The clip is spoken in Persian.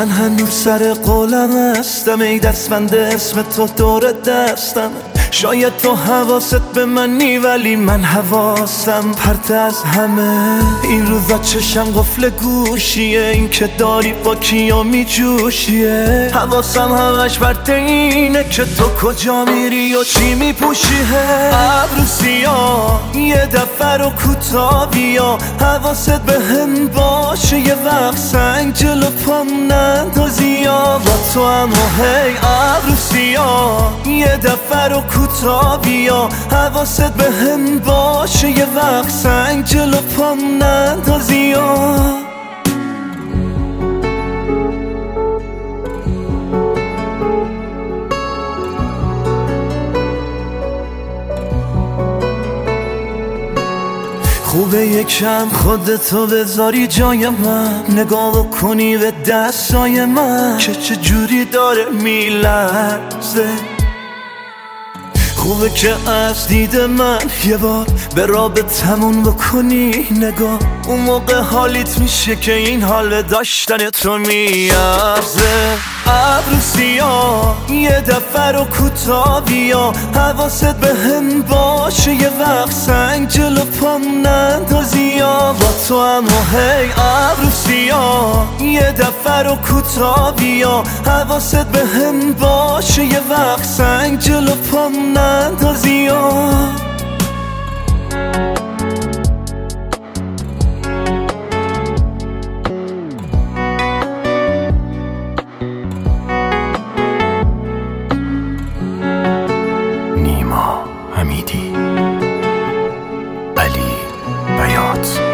من هنوز سر قولم هستم، ای دستبند اسم تو دور دستم. شاید تو حواست به منی ولی من حواسم پرت از همه. این روزا چشم قفل گوشیه، این که داری با کیا می جوشیه. حواسم همش بر اینه که تو کجا میری و چی می پوشیه. ابرو سیاه یه دفعه رو کوتاه بیا، حواست به هم باشه یه وقت سنگ جلو پام نندازی. با تو هم هی ابرو سیاه یه دفعه رو کوتاه بیا، حواست به هم باشه یه وقت سنگ جلو پام نندازی. خوبه یکم خودتو بذاری جای من، نگاه کنی به دستای من که چه جوری داره میلرزه. خوبه که از دید من یه بار به رابطمون بکنی نگاه، اون موقع حالیت میشه که این حال داشتن تو میارزه. ابرو سیاه یه دفعه رو کوتاه بیا، حواست به هم باشه یه وقت سنگ جلو پام نندازی. با تو هم هی ابرو سیاه یه دفعه رو کوتاه بیا، حواست به هم باشه یه وقت سنگ جلو پام نندازی. نیما حمیدی، علی بیات.